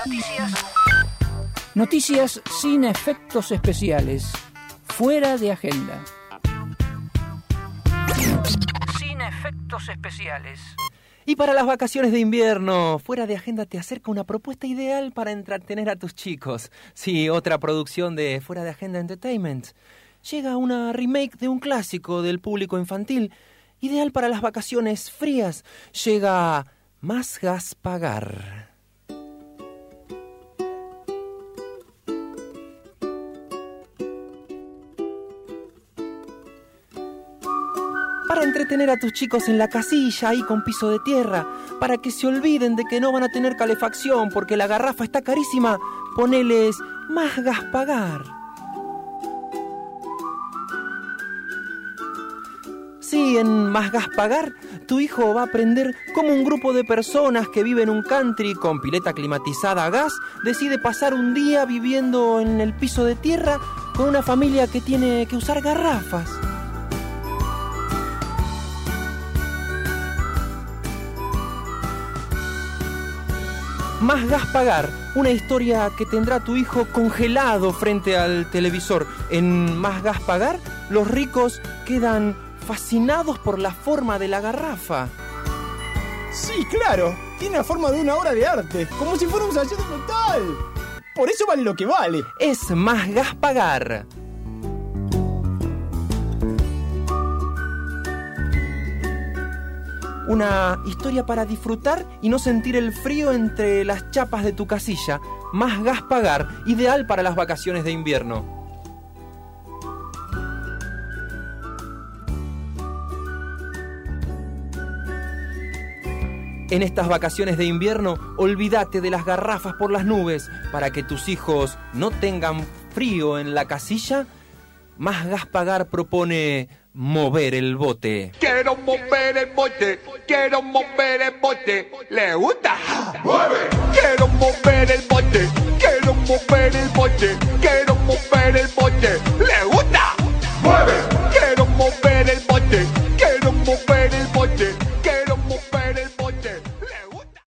Noticias sin efectos especiales. Fuera de agenda. Sin efectos especiales. Y para las vacaciones de invierno, Fuera de Agenda te acerca una propuesta ideal para entretener a tus chicos. Sí, otra producción de Fuera de Agenda Entertainment. Llega una remake de un clásico del público infantil, ideal para las vacaciones frías. Llega Más gas pagar. Para entretener a tus chicos en la casilla, ahí con piso de tierra, para que se olviden de que no van a tener calefacción porque la garrafa está carísima, poneles Más gas pagar. Sí, en Más gas pagar, tu hijo va a aprender cómo un grupo de personas que vive en un country con pileta climatizada a gas decide pasar un día viviendo en el piso de tierra con una familia que tiene que usar garrafas. Más gas pagar, una historia que tendrá tu hijo congelado frente al televisor. En Más gas pagar, los ricos quedan fascinados por la forma de la garrafa. Sí, claro, tiene la forma de una obra de arte, como si fuera un sallado total. Por eso vale lo que vale. Es Más gas pagar. Una historia para disfrutar y no sentir el frío entre las chapas de tu casilla. Más gas pagar, ideal para las vacaciones de invierno. En estas vacaciones de invierno, olvídate de las garrafas por las nubes. Para que tus hijos no tengan frío en la casilla, Más gas pagar propone mover el bote. Quiero mover el bote, quiero mover el bote. ¿Le gusta? ¡Mueve! Quiero mover el bote, quiero mover el bote, quiero mover el bote. ¿Le gusta? ¡Mueve! Quiero mover el bote,